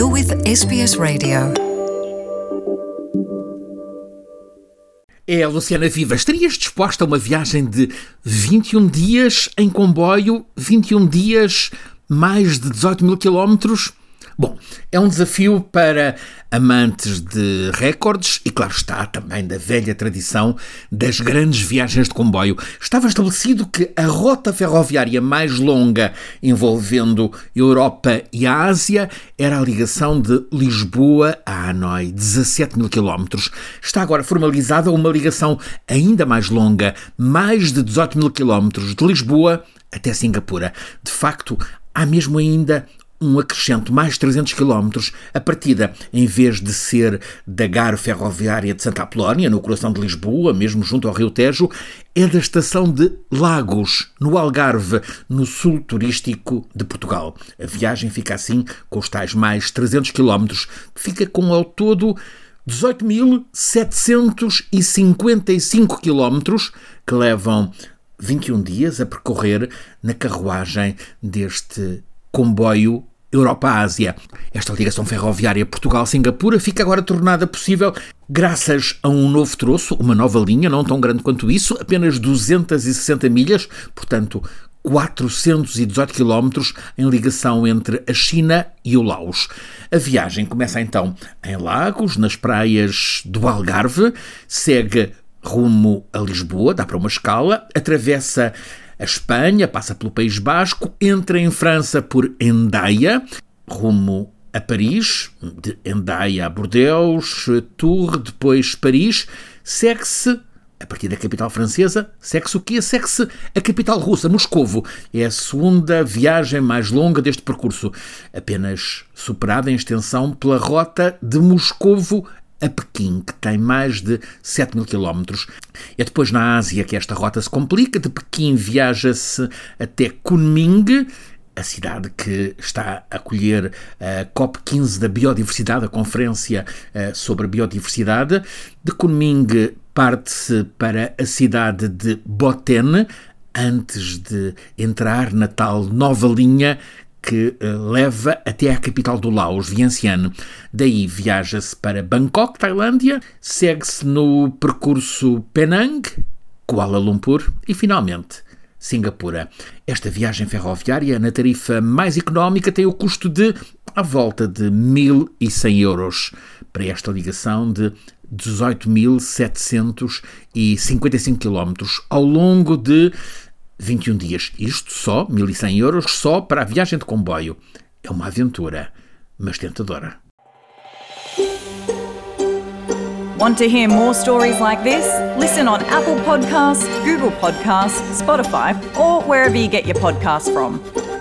You're with SBS Radio. É, Luciana Viva, estarias disposta a uma viagem de 21 dias em comboio, 21 dias, mais de 18 mil quilómetros? Bom, é um desafio para amantes de recordes e, claro está, também da velha tradição das grandes viagens de comboio. Estava estabelecido que a rota ferroviária mais longa envolvendo Europa e a Ásia era a ligação de Lisboa a Hanoi, 17 mil quilómetros. Está agora formalizada uma ligação ainda mais longa, mais de 18 mil quilómetros, de Lisboa até Singapura. De facto, há mesmo ainda um acrescento, mais 300 km. A partida, em vez de ser da Gare Ferroviária de Santa Apolónia, no coração de Lisboa, mesmo junto ao Rio Tejo, é da estação de Lagos, no Algarve, no sul turístico de Portugal. A viagem fica assim com os tais mais 300 km. Fica com ao todo 18.755 km, que levam 21 dias a percorrer na carruagem deste comboio Europa-Ásia. Esta ligação ferroviária Portugal-Singapura fica agora tornada possível graças a um novo troço, uma nova linha, não tão grande quanto isso, apenas 260 milhas, portanto 418 quilómetros em ligação entre a China e o Laos. A viagem começa então em Lagos, nas praias do Algarve, segue rumo a Lisboa, dá para uma escala, atravessa a Espanha, passa pelo País Basco, entra em França por Hendaia, rumo a Paris, de Hendaia a Bordeaux, Tours, depois Paris, segue-se, a partir da capital francesa, segue-se o quê? Segue-se a capital russa, Moscovo. É a segunda viagem mais longa deste percurso, apenas superada em extensão pela rota de Moscovo a Pequim, que tem mais de 7 mil quilómetros. É depois na Ásia que esta rota se complica. De Pequim viaja-se até Kunming, a cidade que está a acolher a COP15 da biodiversidade, a conferência sobre a biodiversidade. De Kunming parte-se para a cidade de Boten, antes de entrar na tal nova linha que leva até à capital do Laos, Vientiane. Daí viaja-se para Bangkok, Tailândia, segue-se no percurso Penang, Kuala Lumpur e, finalmente, Singapura. Esta viagem ferroviária, na tarifa mais económica, tem o custo de à volta de 1.100 euros para esta ligação de 18.755 km ao longo de 21 dias. Isto só, 1.100 euros, só para a viagem de comboio. É uma aventura, mas tentadora. Want to hear more stories like this? Listen on Apple Podcasts, Google Podcasts, Spotify, or wherever you get your podcasts from.